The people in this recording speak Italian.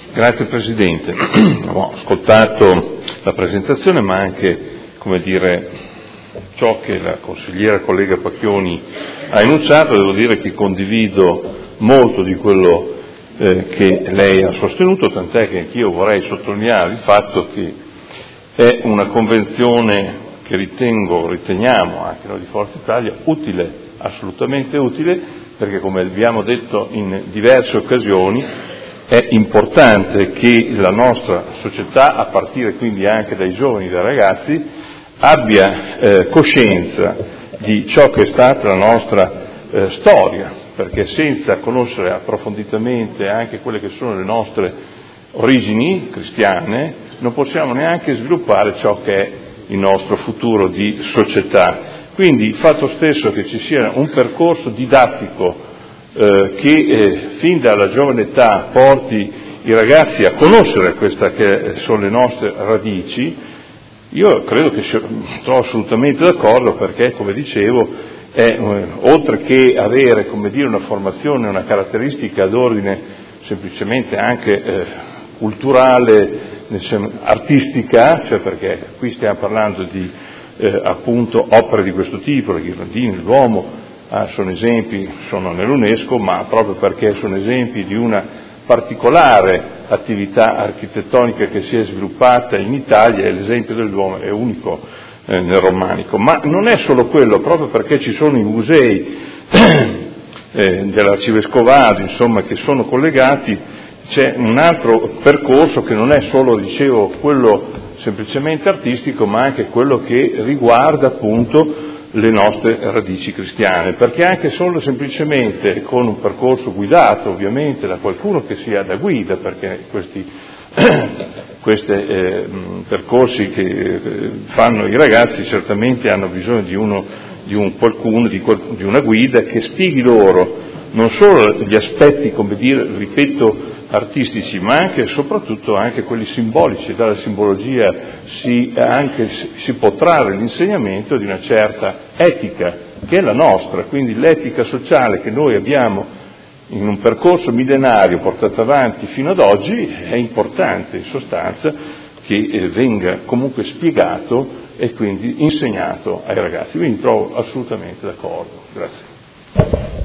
Grazie Presidente. Ho ascoltato la presentazione, ma anche, ciò che la consigliera collega Pacchioni ha enunciato. Devo dire che condivido molto di quello che lei ha sostenuto, tant'è che anch'io vorrei sottolineare il fatto che è una convenzione che riteniamo anche noi di Forza Italia utile, assolutamente utile, perché come abbiamo detto in diverse occasioni è importante che la nostra società, a partire quindi anche dai giovani e dai ragazzi, abbia coscienza di ciò che è stata la nostra storia, perché senza conoscere approfonditamente anche quelle che sono le nostre origini cristiane non possiamo neanche sviluppare ciò che è il nostro futuro di società. Quindi il fatto stesso che ci sia un percorso didattico che fin dalla giovane età porti i ragazzi a conoscere queste che sono le nostre radici, io credo che trovo assolutamente d'accordo, perché come dicevo oltre che avere una formazione, una caratteristica d'ordine semplicemente anche culturale, artistica, cioè perché qui stiamo parlando di appunto opere di questo tipo, le ghirlandine, l'uomo, sono esempi, sono nell'UNESCO, ma proprio perché sono esempi di una particolare attività architettonica che si è sviluppata in Italia, e l'esempio dell'uomo è unico nel romanico. Ma non è solo quello, proprio perché ci sono i musei dell'Arcivescovado, che sono collegati, c'è un altro percorso che non è solo, quello semplicemente artistico, ma anche quello che riguarda appunto le nostre radici cristiane, perché anche solo semplicemente con un percorso guidato ovviamente da qualcuno che sia da guida, perché questi percorsi che fanno i ragazzi certamente hanno bisogno di una guida che spieghi loro non solo gli aspetti, artistici, ma anche e soprattutto anche quelli simbolici. Dalla simbologia si può trarre l'insegnamento di una certa etica che è la nostra, quindi l'etica sociale che noi abbiamo in un percorso millenario portato avanti fino ad oggi è importante in sostanza che venga comunque spiegato e quindi insegnato ai ragazzi. Quindi trovo assolutamente d'accordo. Grazie.